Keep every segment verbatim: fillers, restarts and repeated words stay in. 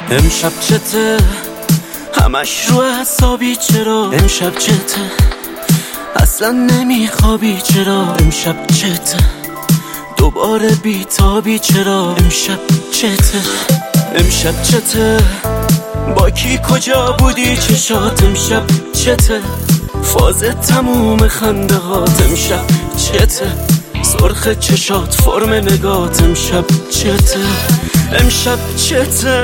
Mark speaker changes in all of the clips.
Speaker 1: امشب چته همش رو حسابی، چرا امشب چته اصلا نمیخوابی، چرا امشب چته دوباره بیتابی، چرا امشب چته امشب چته با کی کجا بودی چشات، امشب چته فاز تموم خنده هات، امشب چته سرخ چشات فرم نگات، امشب چته امشب چته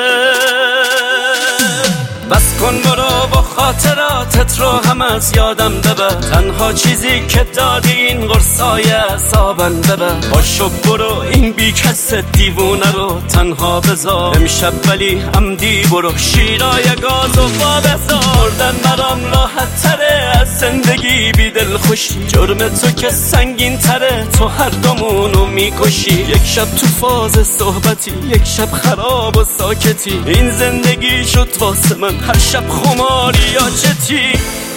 Speaker 1: بس کن برو با خاطراتت رو هم از یادم ببر، تنها چیزی که دادی این قرصای اعصابم ببر، باشو برو این بی کس دیوونه رو تنها بذار، امشب ولی عمدی برو شیرای گاز و با بذاردن برام راحت تره از زندگی بی دل خوشی، جرم تو که سنگین تره تو هر دومونو میکشی، یک شب تو فاز صحبتی یک شب خراب و ساکتی، این زندگی شد واسه من هر شب خماری یا چتی.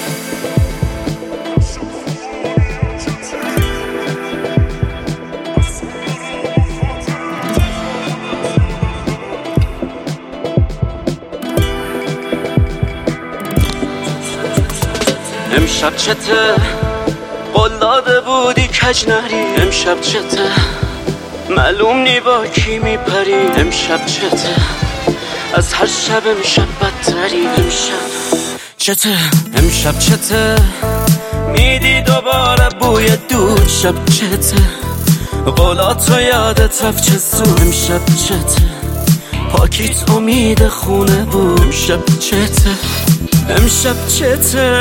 Speaker 1: امشب چته قول داده بودی کج نری، امشب چته معلوم نی با کی میپری، امشب چته از هر شب امشب بدتری، امشب چته امشب چته میدی دوباره بوی دود، شب چته قولات رو یادت رفت چه زود، امشب چته پاکیت امید خونه بود، امشب چته امشب چته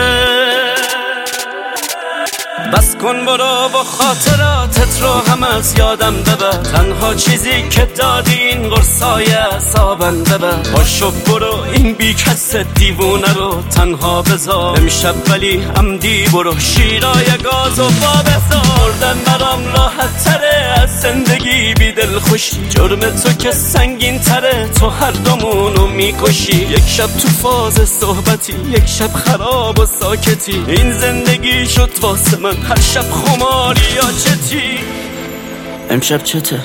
Speaker 1: بس کن برو با خاطراتت رو هم از یادم ببر، تنها چیزی که دادی این قرصای اعصابم ببر، باشو برو این بی کس دیوونه رو تنها بذار، امشب ولی عمدی برو شیرای گاز و با بذاردن برام راحت تره از زندگی بی دل خوشی، جرم تو که سنگین تره تو هر دومونو میکشی، یک شب تو فاز صحبتی یک شب خراب و ساکتی، این زندگی شد واسه من هر شب خماری یا چتی. امشب چته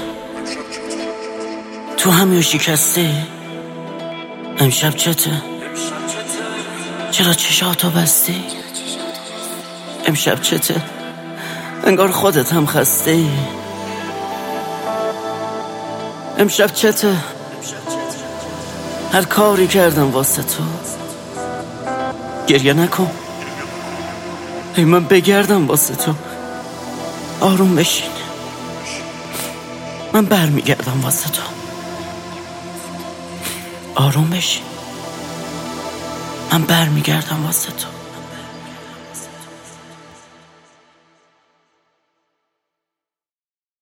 Speaker 1: تو همیو شکستی، امشب چته چرا چشاتو بستی، امشب چته انگار خودت هم خستی، امشب چته هر کاری کردم واسه تو، گریه نکن ای من بگردم واسه تو، آروم بشین من برمیگردم واسه تو، آروم بشین من برمیگردم واسه تو.